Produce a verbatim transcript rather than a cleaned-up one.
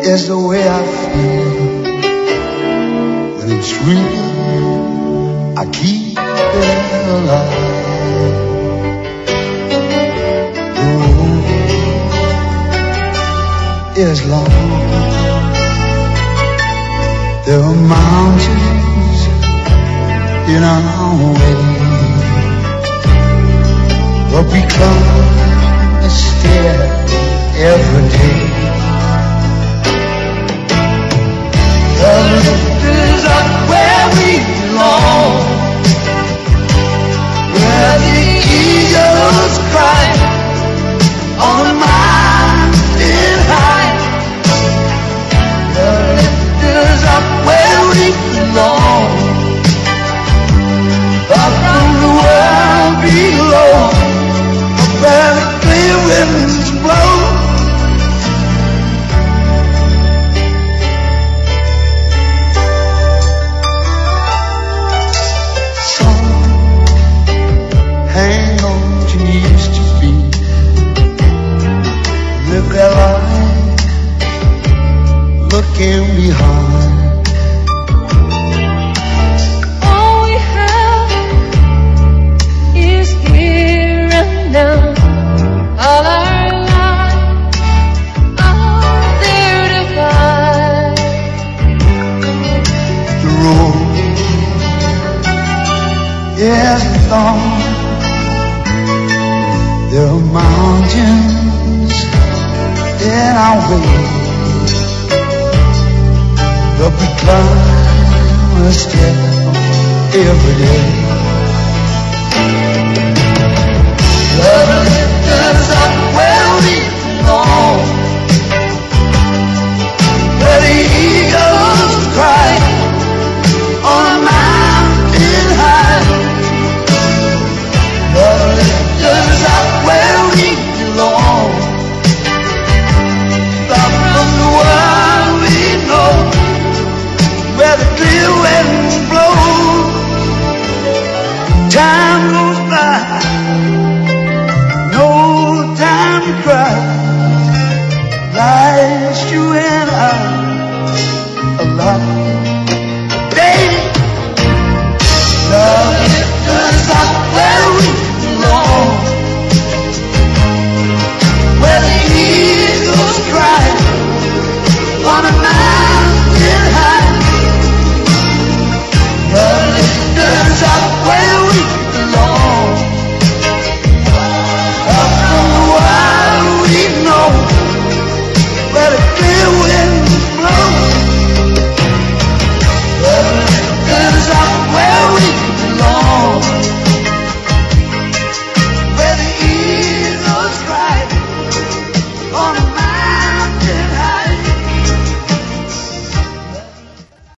is the way I feel. When it's real, I keep it alive. The road is long. There are mountains in our way, but we climb a stair every day. The lift is up where we belong, where the eagles cry on the mountain high. The lift is up where we belong, up from the world below, up where the clear winds blow. Hang on to used to be, live their life looking behind. All we have is here and now. All our lives are there to find. The road is long. There are mountains in our way, but we climb a step every day. The lift us up where we belong,